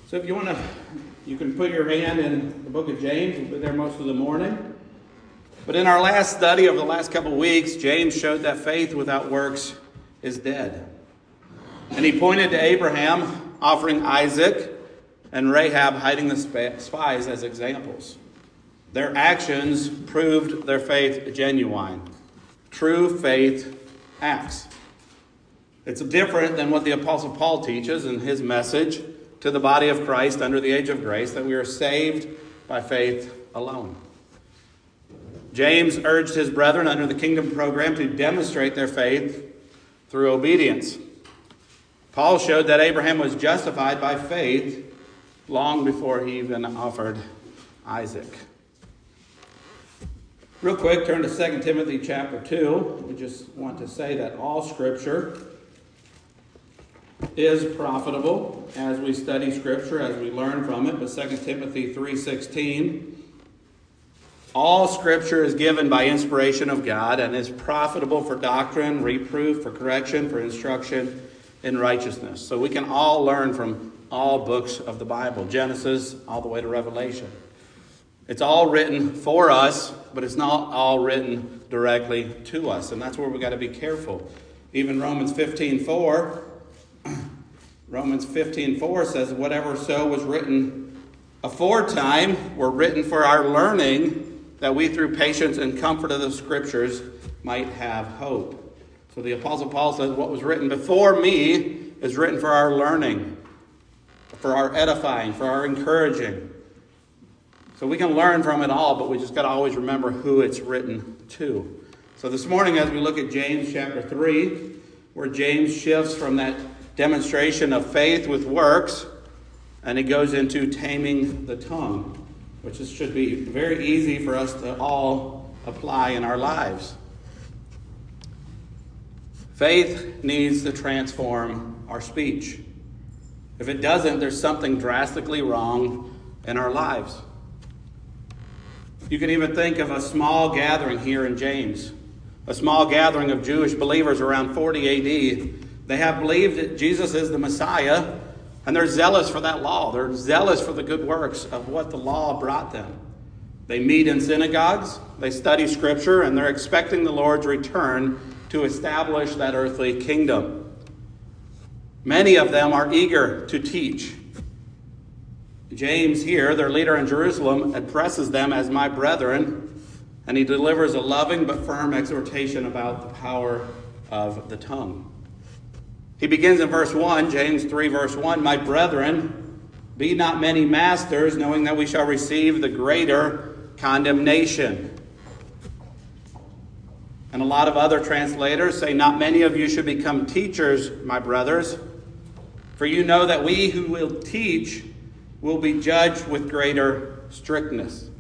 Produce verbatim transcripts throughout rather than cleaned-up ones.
So if you want to, you can put your hand in the book of James. We'll be there most of the morning. But in our last study over the last couple of weeks, James showed that faith without works is dead. And he pointed to Abraham offering Isaac and Rahab hiding the spies as examples. Their actions proved their faith genuine. True faith acts. It's different than what the Apostle Paul teaches in his message to the body of Christ under the age of grace, that we are saved by faith alone. James urged his brethren under the kingdom program to demonstrate their faith through obedience. Paul showed that Abraham was justified by faith long before he even offered Isaac. Real quick, turn to Second Timothy chapter two. We just want to say that all Scripture is profitable as we study Scripture, as we learn from it. But Second Timothy three sixteen, all Scripture is given by inspiration of God and is profitable for doctrine, reproof, for correction, for instruction in righteousness. So we can all learn from all books of the Bible, Genesis all the way to Revelation. It's all written for us, but it's not all written directly to us. And that's where we've got to be careful. Even Romans fifteen four, Romans fifteen four says, whatever so was written aforetime were written for our learning, that we through patience and comfort of the Scriptures might have hope. So the Apostle Paul says, what was written before me is written for our learning, for our edifying, for our encouraging. So we can learn from it all, but we just got to always remember who it's written to. So this morning, as we look at James chapter three, where James shifts from that demonstration of faith with works, and he goes into taming the tongue, which is, should be very easy for us to all apply in our lives. Faith needs to transform our speech. If it doesn't, there's something drastically wrong in our lives. You can even think of a small gathering here in James, a small gathering of Jewish believers around forty A D. They have believed that Jesus is the Messiah, and they're zealous for that law. They're zealous for the good works of what the law brought them. They meet in synagogues, they study Scripture, and they're expecting the Lord's return to establish that earthly kingdom. Many of them are eager to teach. James here, their leader in Jerusalem, addresses them as my brethren, and he delivers a loving but firm exhortation about the power of the tongue. He begins in verse one, James three, verse one, my brethren, be not many masters, knowing that we shall receive the greater condemnation. And a lot of other translators say, not many of you should become teachers, my brothers, for you know that we who will teach will be judged with greater strictness.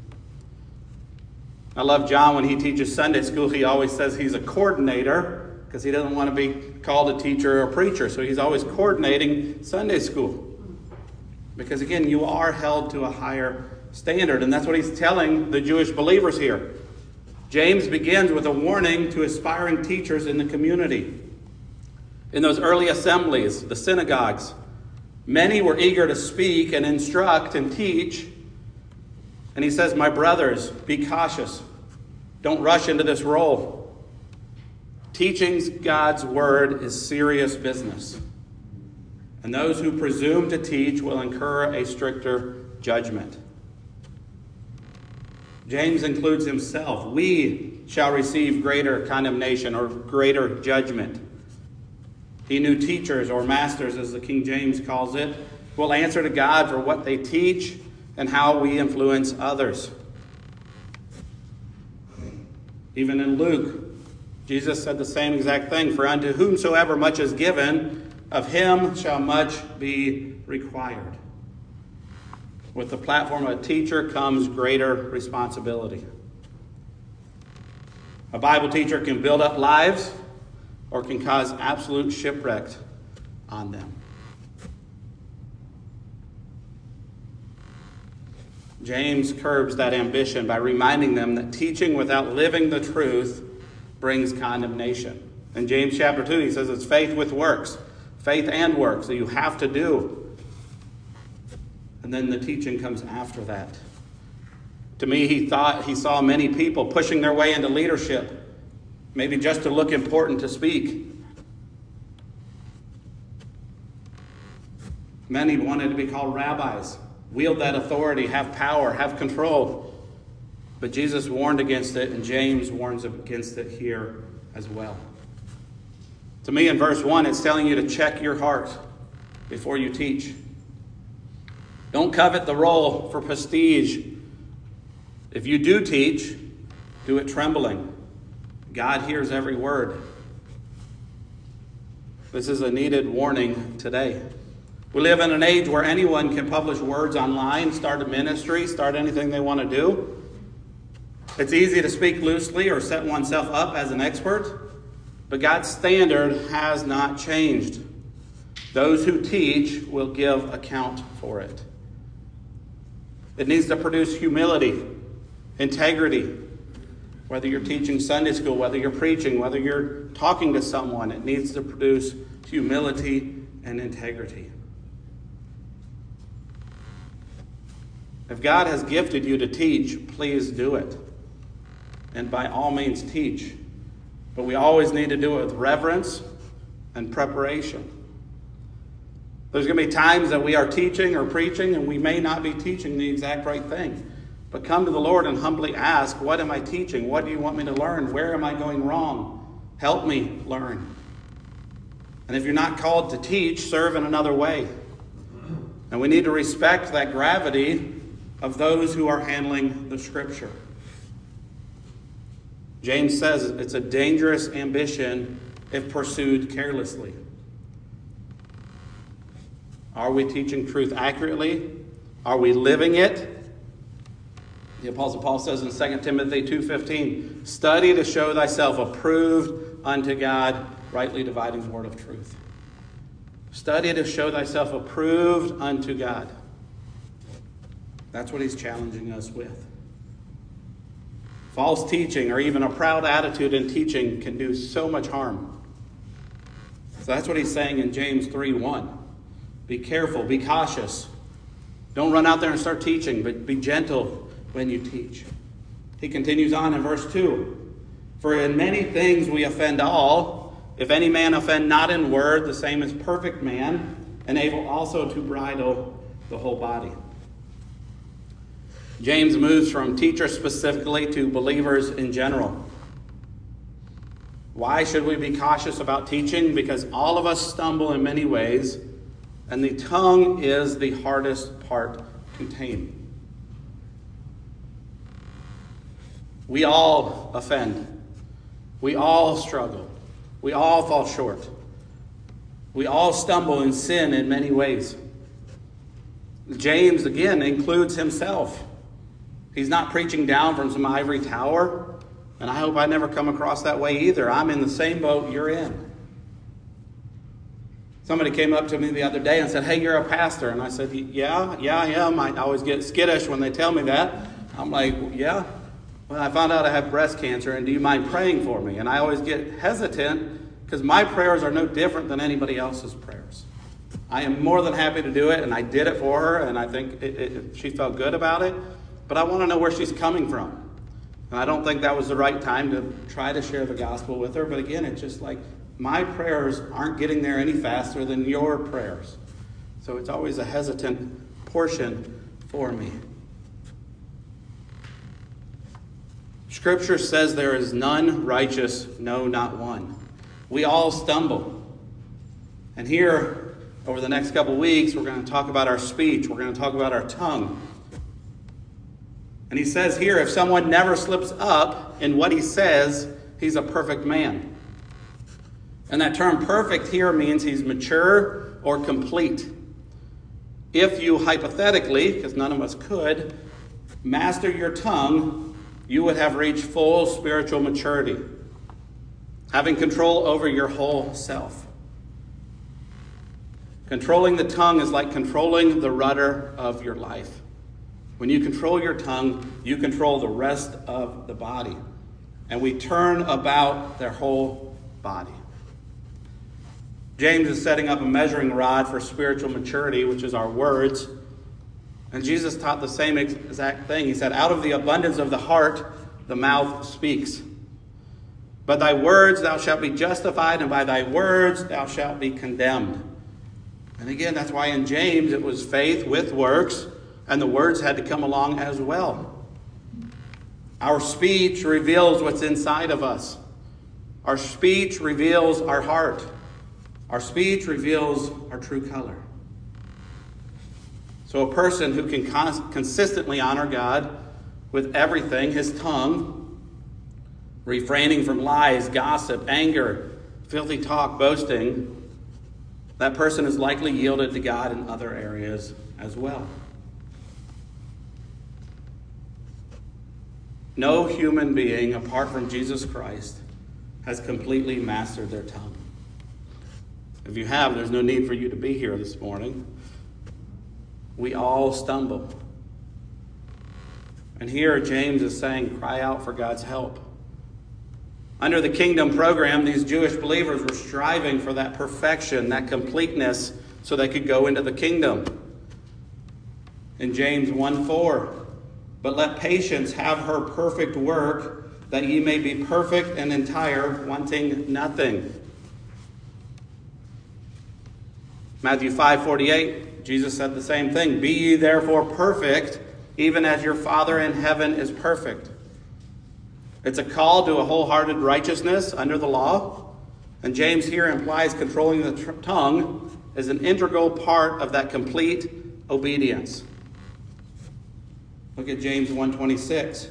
I love John when he teaches Sunday school. He always says he's a coordinator because he doesn't want to be called a teacher or a preacher. So he's always coordinating Sunday school. Because again, you are held to a higher standard. And that's what he's telling the Jewish believers here. James begins with a warning to aspiring teachers in the community. In those early assemblies, the synagogues, many were eager to speak and instruct and teach. And he says, my brothers, be cautious. Don't rush into this role. Teaching God's word is serious business. And those who presume to teach will incur a stricter judgment. James includes himself. We shall receive greater condemnation or greater judgment. He knew teachers, or masters as the King James calls it, will answer to God for what they teach and how we influence others. Even in Luke, Jesus said the same exact thing. For unto whomsoever much is given, of him shall much be required. With the platform of a teacher comes greater responsibility. A Bible teacher can build up lives or can cause absolute shipwreck on them. James curbs that ambition by reminding them that teaching without living the truth brings condemnation. In James chapter two, he says it's faith with works. Faith and works that you have to do. and then the teaching comes after that. To me, he thought he saw many people pushing their way into leadership, maybe just to look important to speak. Many wanted to be called rabbis, wield that authority, have power, have control. But Jesus warned against it, and James warns against it here as well. To me, in verse one, it's telling you to check your heart before you teach. Don't covet the role for prestige. If you do teach, do it trembling. God hears every word. This is a needed warning today. We live in an age where anyone can publish words online, start a ministry, start anything they want to do. It's easy to speak loosely or set oneself up as an expert, but God's standard has not changed. Those who teach will give account for it. It needs to produce humility, integrity. Whether you're teaching Sunday school, whether you're preaching, whether you're talking to someone, it needs to produce humility and integrity. If God has gifted you to teach, please do it. And by all means, teach. But we always need to do it with reverence and preparation. There's going to be times that we are teaching or preaching, and we may not be teaching the exact right thing. But come to the Lord and humbly ask, what am I teaching? What do you want me to learn? Where am I going wrong? Help me learn. And if you're not called to teach, serve in another way. And we need to respect that gravity of those who are handling the Scripture. James says it's a dangerous ambition if pursued carelessly. Are we teaching truth accurately? Are we living it? The Apostle Paul says in Second Timothy two fifteen, study to show thyself approved unto God, rightly dividing the word of truth. Study to show thyself approved unto God. That's what he's challenging us with. False teaching or even a proud attitude in teaching can do so much harm. So that's what he's saying in James three one. Be careful, be cautious. Don't run out there and start teaching, but be gentle when you teach. He continues on in verse two. For in many things we offend all. If any man offend not in word, the same is perfect man, and able also to bridle the whole body. James moves from teachers specifically to believers in general. Why should we be cautious about teaching? Because all of us stumble in many ways, and the tongue is the hardest part to tame. We all offend. We all struggle. We all fall short. We all stumble and sin in many ways. James, again, includes himself. He's not preaching down from some ivory tower, and I hope I never come across that way either. I'm in the same boat you're in. Somebody came up to me the other day and said, hey, you're a pastor. And I said, yeah, yeah, I am. I always get skittish when they tell me that. I'm like, yeah. Well, I found out I have breast cancer, and do you mind praying for me? And I always get hesitant because my prayers are no different than anybody else's prayers. I am more than happy to do it, and I did it for her, and I think it, it, she felt good about it. But I want to know where she's coming from. And I don't think that was the right time to try to share the gospel with her. But again, it's just like my prayers aren't getting there any faster than your prayers. So it's always a hesitant portion for me. Scripture says there is none righteous, no, not one. We all stumble. And here, over the next couple weeks, we're going to talk about our speech. We're going to talk about our tongue. And he says here, if someone never slips up in what he says, he's a perfect man. And that term perfect here means he's mature or complete. If you hypothetically, because none of us could, master your tongue, you would have reached full spiritual maturity, having control over your whole self. Controlling the tongue is like controlling the rudder of your life. When you control your tongue, you control the rest of the body. And we turn about their whole body. James is setting up a measuring rod for spiritual maturity, which is our words. And Jesus taught the same exact thing. He said, out of the abundance of the heart, the mouth speaks. By thy words thou shalt be justified, and by thy words thou shalt be condemned. And again, that's why in James it was faith with works, and the words had to come along as well. Our speech reveals what's inside of us. Our speech reveals our heart. Our speech reveals our true color. So a person who can cons- consistently honor God with everything, his tongue, refraining from lies, gossip, anger, filthy talk, boasting, that person is likely yielded to God in other areas as well. No human being, apart from Jesus Christ, has completely mastered their tongue. If you have, there's no need for you to be here this morning. We all stumble. And here James is saying, cry out for God's help. Under the kingdom program, these Jewish believers were striving for that perfection, that completeness, so they could go into the kingdom. In James one four, but let patience have her perfect work, that ye may be perfect and entire, wanting nothing. Matthew five forty-eight, Jesus said the same thing. Be ye therefore perfect, even as your Father in heaven is perfect. It's a call to a wholehearted righteousness under the law. And James here implies controlling the tr- tongue is an integral part of that complete obedience. Look at James one twenty-six.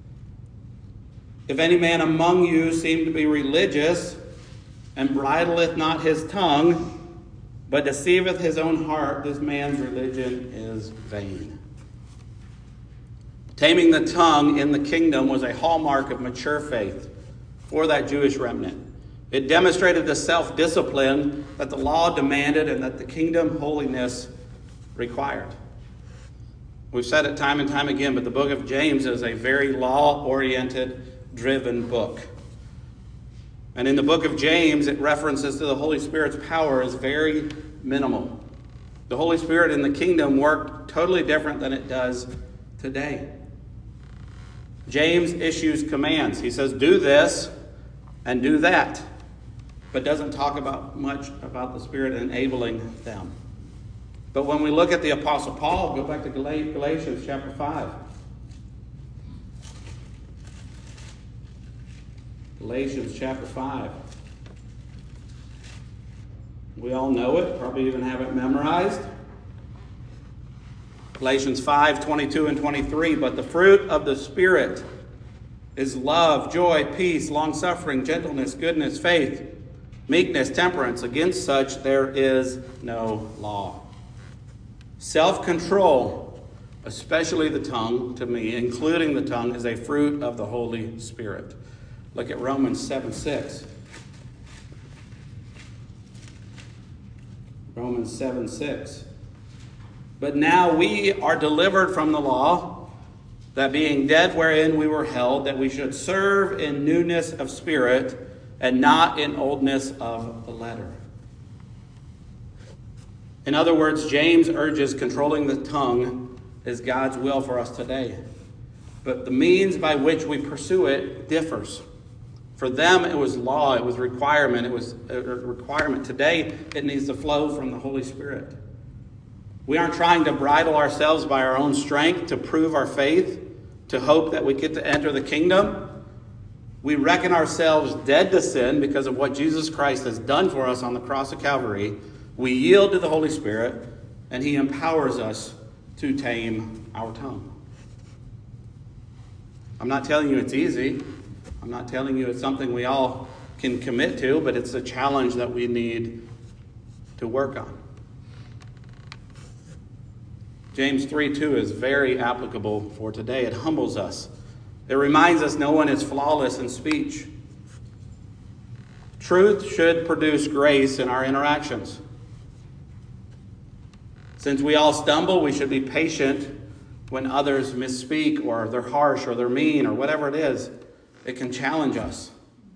If any man among you seem to be religious, and bridleth not his tongue, but deceiveth his own heart, this man's religion is vain. Taming the tongue in the kingdom was a hallmark of mature faith for that Jewish remnant. It demonstrated the self-discipline that the law demanded and that the kingdom holiness required. We've said it time and time again, but the book of James is a very law-oriented, driven book. And in the book of James, it references to the Holy Spirit's power as very minimal. The Holy Spirit in the kingdom worked totally different than it does today. James issues commands. He says, do this and do that, but doesn't talk about much about the Spirit enabling them. But when we look at the Apostle Paul, go back to Galatians chapter five. Galatians chapter five. We all know it, probably even have it memorized. Galatians five, twenty-two and twenty-three. But the fruit of the Spirit is love, joy, peace, long-suffering, gentleness, goodness, faith, meekness, temperance. Against such there is no law. Self-control, especially the tongue, to me, including the tongue, is a fruit of the Holy Spirit. Look at Romans seven six. Romans seven six. But now we are delivered from the law, that being dead wherein we were held, that we should serve in newness of spirit, and not in oldness of the letter. In other words, James urges controlling the tongue is God's will for us today. But the means by which we pursue it differs. For them, it was law, it was requirement, it was a requirement. Today, it needs to flow from the Holy Spirit. We aren't trying to bridle ourselves by our own strength to prove our faith, to hope that we get to enter the kingdom. We reckon ourselves dead to sin because of what Jesus Christ has done for us on the cross of Calvary. We yield to the Holy Spirit, and He empowers us to tame our tongue. I'm not telling you it's easy. I'm not telling you it's something we all can commit to, but it's a challenge that we need to work on. James three two is very applicable for today. It humbles us. It reminds us no one is flawless in speech. Truth should produce grace in our interactions. Since we all stumble, we should be patient when others misspeak or they're harsh or they're mean or whatever it is. It can challenge us.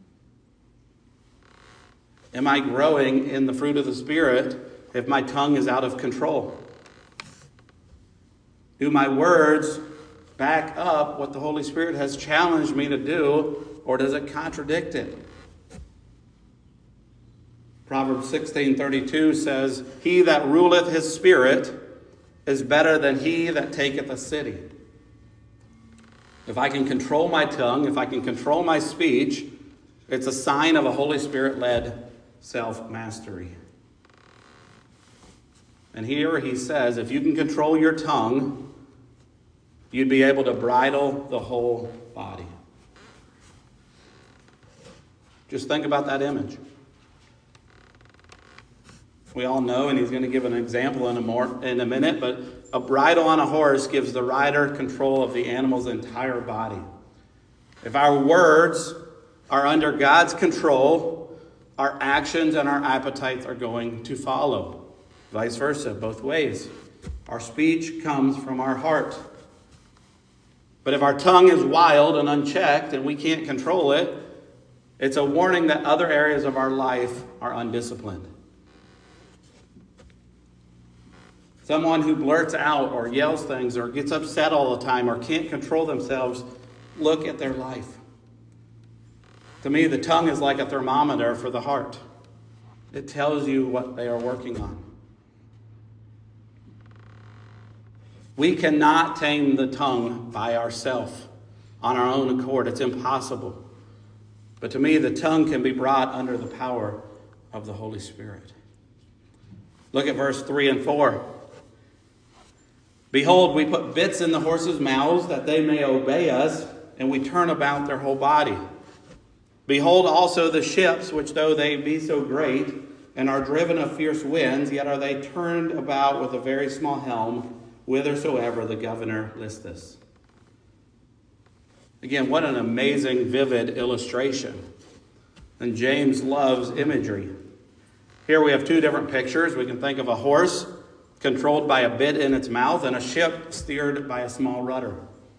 Am I growing in the fruit of the Spirit if my tongue is out of control? Do my words back up what the Holy Spirit has challenged me to do, or does it contradict it? Proverbs sixteen thirty-two says, "He that ruleth his spirit is better than he that taketh a city." If I can control my tongue, if I can control my speech, it's a sign of a Holy Spirit-led self-mastery. And here he says, if you can control your tongue, you'd be able to bridle the whole body. Just think about that image. We all know, and he's going to give an example in a more in a minute, but a bridle on a horse gives the rider control of the animal's entire body. If our words are under God's control, our actions and our appetites are going to follow. Vice versa, both ways. Our speech comes from our heart. But if our tongue is wild and unchecked and we can't control it, it's a warning that other areas of our life are undisciplined. Someone who blurts out or yells things or gets upset all the time or can't control themselves, look at their life. To me, the tongue is like a thermometer for the heart. It tells you what they are working on. We cannot tame the tongue by ourselves, on our own accord. It's impossible. But to me, the tongue can be brought under the power of the Holy Spirit. Look at verse three and four. "Behold, we put bits in the horses' mouths that they may obey us, and we turn about their whole body. Behold also the ships, which though they be so great, and are driven of fierce winds, yet are they turned about with a very small helm, whithersoever the governor listeth." Again, what an amazing, vivid illustration. And James loves imagery. Here we have two different pictures. We can think of a horse controlled by a bit in its mouth, and a ship steered by a small rudder.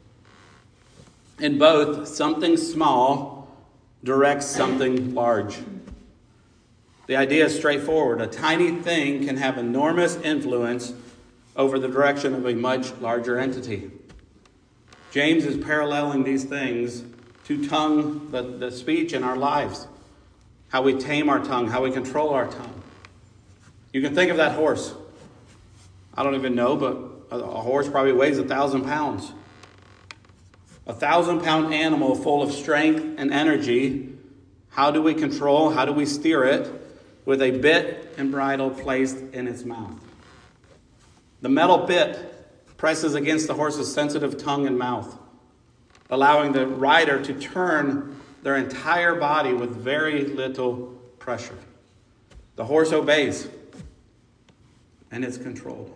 In both, something small directs something large. The idea is straightforward. A tiny thing can have enormous influence over the direction of a much larger entity. James is paralleling these things to tongue, the, the speech in our lives. How we tame our tongue, how we control our tongue. You can think of that horse. I don't even know, but a horse probably weighs a thousand pounds. A thousand pound animal full of strength and energy. How do we control, how do we steer it? With a bit and bridle placed in its mouth. The metal bit presses against the horse's sensitive tongue and mouth, allowing the rider to turn their entire body with very little pressure. The horse obeys, and it's controlled.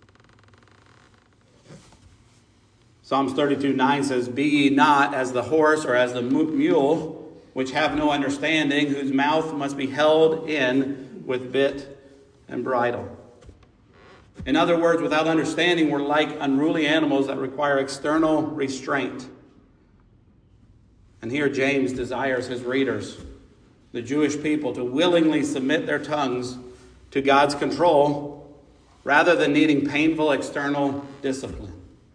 Psalms thirty-two nine says, "Be ye not as the horse or as the mule, which have no understanding, whose mouth must be held in with bit and bridle." In other words, without understanding, we're like unruly animals that require external restraint. And here James desires his readers, the Jewish people, to willingly submit their tongues to God's control rather than needing painful external discipline.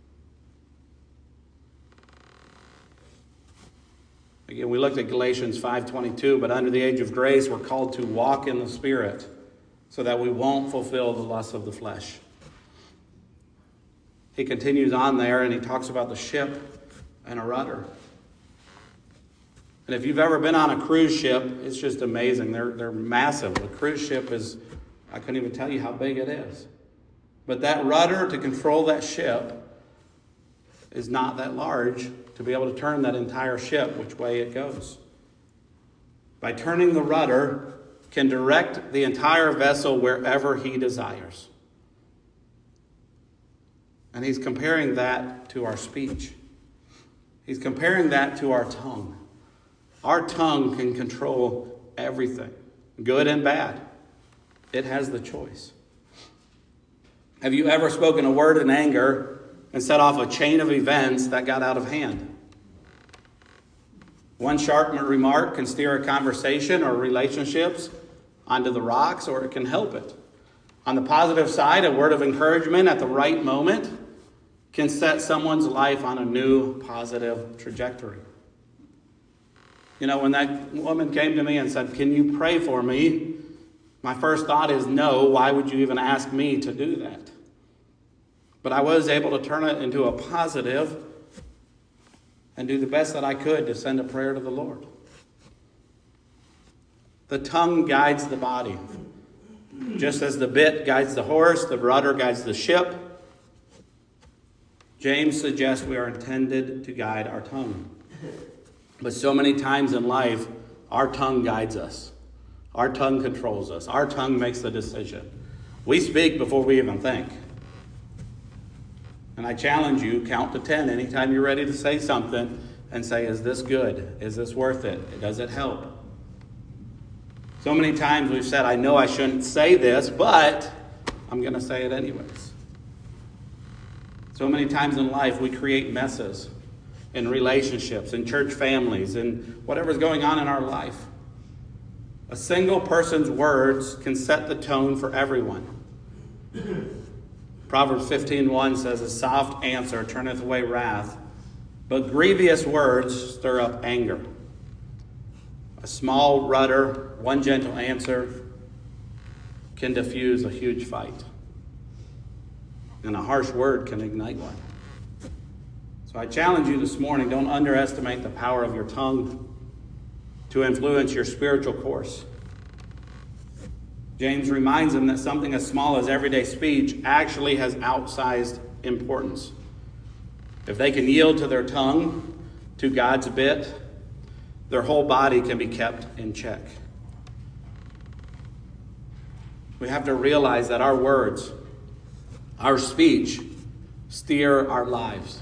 Again, we looked at Galatians five twenty-two, but under the age of grace, we're called to walk in the Spirit so that we won't fulfill the lusts of the flesh. He continues on there and he talks about the ship and a rudder. And if you've ever been on a cruise ship, it's just amazing. They're, they're massive. A cruise ship is, I couldn't even tell you how big it is. But that rudder to control that ship is not that large to be able to turn that entire ship which way it goes. By turning the rudder, can direct the entire vessel wherever he desires. And he's comparing that to our speech. He's comparing that to our tongue. Our tongue can control everything, good and bad. It has the choice. Have you ever spoken a word in anger and set off a chain of events that got out of hand? One sharp remark can steer a conversation or relationships onto the rocks, or it can help it. On the positive side, a word of encouragement at the right moment can set someone's life on a new positive trajectory. You know, when that woman came to me and said, "Can you pray for me?" my first thought is, no, why would you even ask me to do that? But I was able to turn it into a positive and do the best that I could to send a prayer to the Lord. The tongue guides the body. Just as the bit guides the horse, the rudder guides the ship, James suggests we are intended to guide our tongue. But so many times in life, our tongue guides us. Our tongue controls us. Our tongue makes the decision. We speak before we even think. And I challenge you, count to ten anytime you're ready to say something and say, is this good? Is this worth it? Does it help? So many times we've said, I know I shouldn't say this, but I'm going to say it anyways. So many times in life we create messes in relationships, in church families, in whatever's going on in our life. A single person's words can set the tone for everyone. Proverbs fifteen one says, a soft answer turneth away wrath, but grievous words stir up anger. A small rudder, one gentle answer can diffuse a huge fight. And a harsh word can ignite one. So I challenge you this morning, don't underestimate the power of your tongue to influence your spiritual course. James reminds them that something as small as everyday speech actually has outsized importance. If they can yield to their tongue, to God's bit, their whole body can be kept in check. We have to realize that our words, our speech, steer our lives.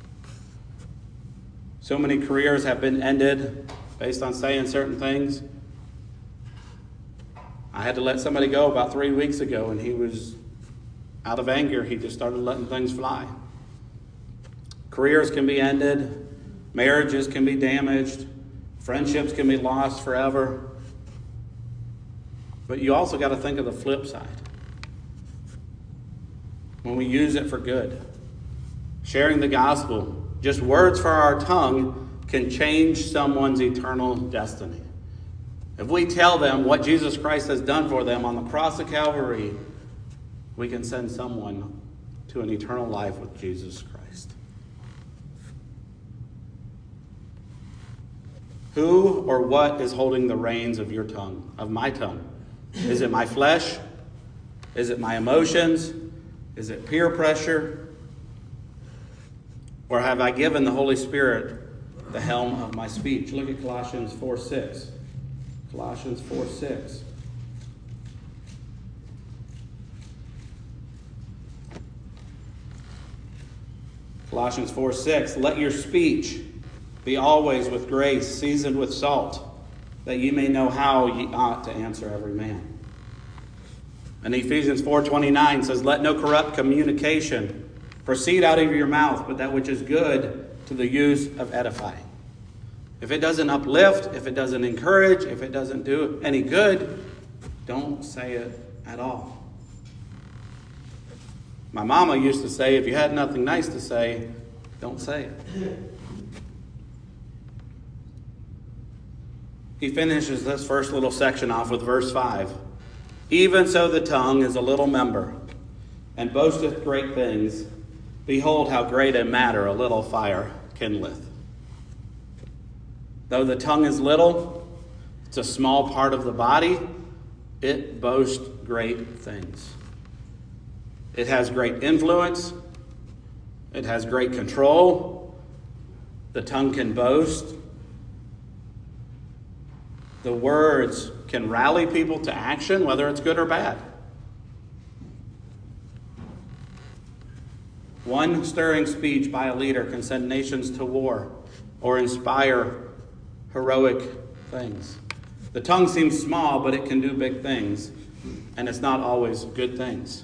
So many careers have been ended based on saying certain things. I had to let somebody go about three weeks ago, and he was out of anger. He just started letting things fly. Careers can be ended. Marriages can be damaged. Friendships can be lost forever. But you also got to think of the flip side. When we use it for good. Sharing the gospel. Just words for our tongue can change someone's eternal destiny. If we tell them what Jesus Christ has done for them on the cross of Calvary, we can send someone to an eternal life with Jesus Christ. Who or what is holding the reins of your tongue, of my tongue? Is it my flesh? Is it my emotions? Is it peer pressure? Or have I given the Holy Spirit the helm of my speech? Look at Colossians four six. Colossians four six. Colossians four six. Let your speech be always with grace, seasoned with salt, that ye may know how ye ought to answer every man. And Ephesians four twenty-nine says, let no corrupt communication proceed out of your mouth, but that which is good to the use of edifying. If it doesn't uplift, if it doesn't encourage, if it doesn't do any good, don't say it at all. My mama used to say, if you had nothing nice to say, don't say it. He finishes this first little section off with verse five. Even so the tongue is a little member, and boasteth great things. Behold how great a matter a little fire kindleth. Though the tongue is little, it's a small part of the body, it boasts great things. It has great influence. It has great control. The tongue can boast. The words can rally people to action, whether it's good or bad. One stirring speech by a leader can send nations to war or inspire heroic things. The tongue seems small, but it can do big things, and it's not always good things.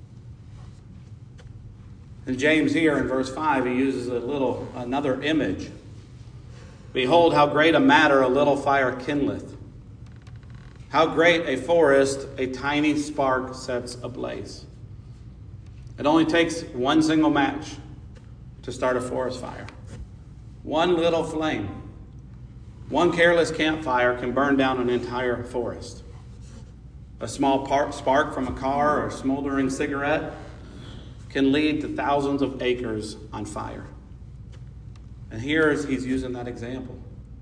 And James here in verse five, he uses a little another image. Behold how great a matter a little fire kindleth. How great a forest a tiny spark sets ablaze. It only takes one single match to start a forest fire. One little flame, one careless campfire can burn down an entire forest. A small part, spark from a car or a smoldering cigarette can lead to thousands of acres on fire. And here he's using that example.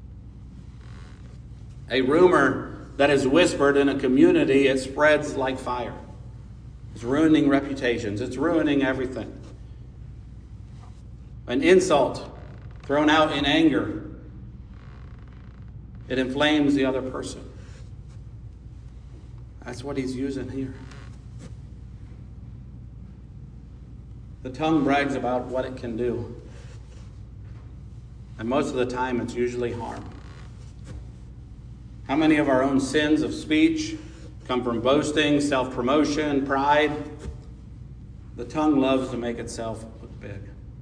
A rumor that is whispered in a community, it spreads like fire. It's ruining reputations. It's ruining everything. An insult thrown out in anger, it inflames the other person. That's what he's using here. The tongue brags about what it can do. And most of the time, it's usually harm. How many of our own sins of speech come from boasting, self-promotion, pride? The tongue loves to make itself look big.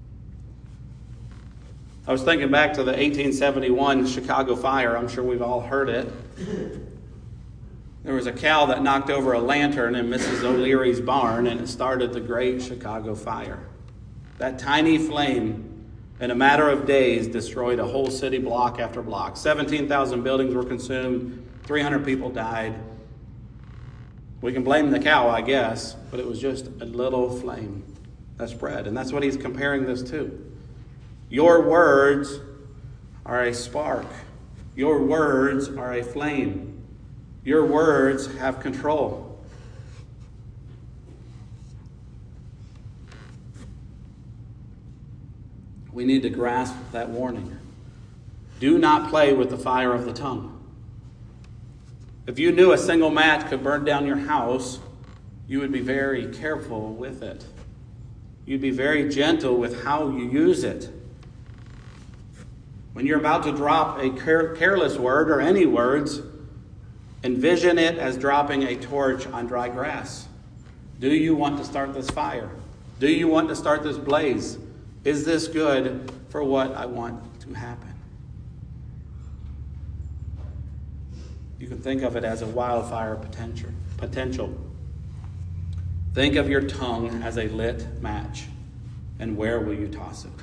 I was thinking back to the eighteen seventy-one Chicago fire. I'm sure we've all heard it. There was a cow that knocked over a lantern in Missus O'Leary's barn, and it started the Great Chicago Fire. That tiny flame, in a matter of days, destroyed a whole city block after block. seventeen thousand buildings were consumed. three hundred people died. We can blame the cow, I guess, but it was just a little flame that spread. And that's what he's comparing this to. Your words are a spark. Your words are a flame. Your words have control. We need to grasp that warning. Do not play with the fire of the tongue. If you knew a single match could burn down your house, you would be very careful with it. You'd be very gentle with how you use it. When you're about to drop a care- careless word or any words, envision it as dropping a torch on dry grass. Do you want to start this fire? Do you want to start this blaze? Is this good for what I want to happen? You can think of it as a wildfire potential. potential. Think of your tongue as a lit match, and where will you toss it?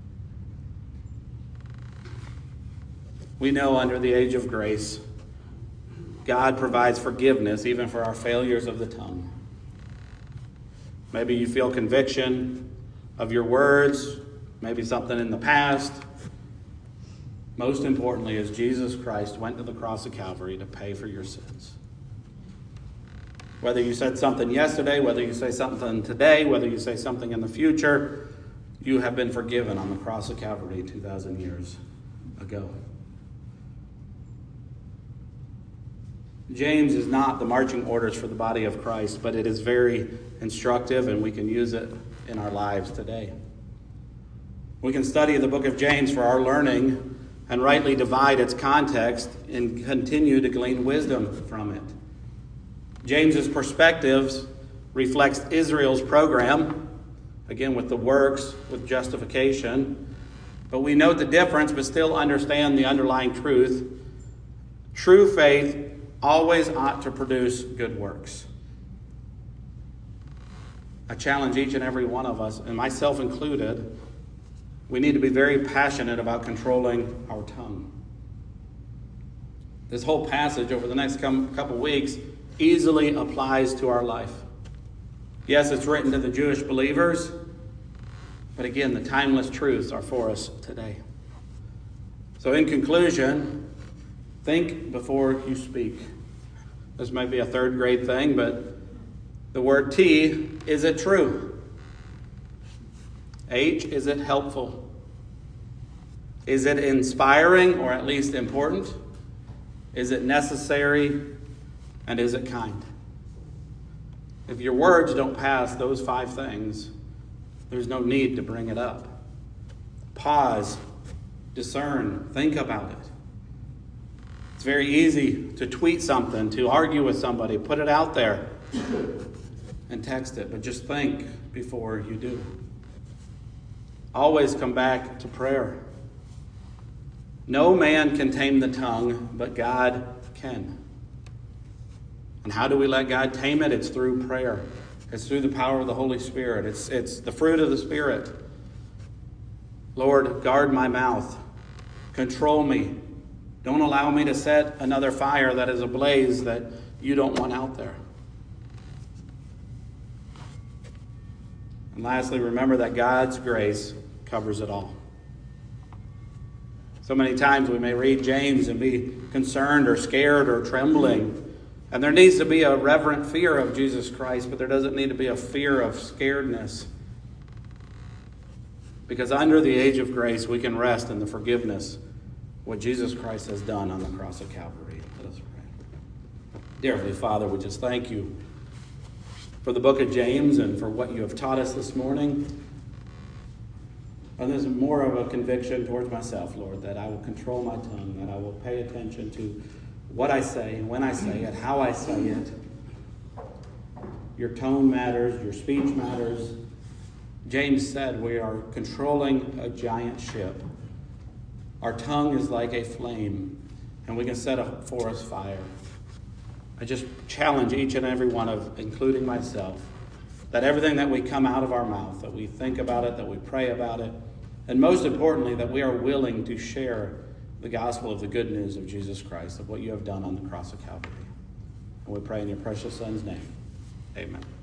We know under the age of grace, God provides forgiveness even for our failures of the tongue. Maybe you feel conviction of your words, maybe something in the past. Most importantly is Jesus Christ went to the cross of Calvary to pay for your sins. Whether you said something yesterday, whether you say something today, whether you say something in the future, you have been forgiven on the cross of Calvary two thousand years ago. James is not the marching orders for the body of Christ, but it is very instructive, and we can use it in our lives today. We can study the book of James for our learning and rightly divide its context and continue to glean wisdom from it. James's perspectives reflects Israel's program, again with the works, with justification, but we note the difference but still understand the underlying truth. True faith always ought to produce good works. I challenge each and every one of us, and myself included, we need to be very passionate about controlling our tongue. This whole passage over the next couple weeks easily applies to our life. Yes, it's written to the Jewish believers, but again, the timeless truths are for us today. So in conclusion, think before you speak. This might be a third grade thing, but the word T, is it true? H, is it helpful? Is it inspiring or at least important? Is it necessary? And is it kind? If your words don't pass those five things, there's no need to bring it up. Pause, discern, think about it. It's very easy to tweet something, to argue with somebody, put it out there and text it, but just think before you do. Always come back to prayer. No man can tame the tongue, but God can. And how do we let God tame it? It's through prayer. It's through the power of the Holy Spirit. It's, it's the fruit of the Spirit. Lord, guard my mouth. Control me. Don't allow me to set another fire that is ablaze that you don't want out there. And lastly, remember that God's grace covers it all. So many times we may read James and be concerned or scared or trembling. And there needs to be a reverent fear of Jesus Christ, but there doesn't need to be a fear of scaredness. Because under the age of grace, we can rest in the forgiveness what Jesus Christ has done on the cross of Calvary. Let us pray. Dear Heavenly Father, we just thank you for the book of James and for what you have taught us this morning. And there's more of a conviction towards myself, Lord, that I will control my tongue, that I will pay attention to what I say, when I say it, how I say it. Your tone matters, your speech matters. James said we are controlling a giant ship. Our tongue is like a flame, and we can set a forest fire. I just challenge each and every one of, including myself, that everything that we come out of our mouth, that we think about it, that we pray about it, and most importantly, that we are willing to share the gospel of the good news of Jesus Christ, of what you have done on the cross of Calvary. And we pray in your precious Son's name. Amen.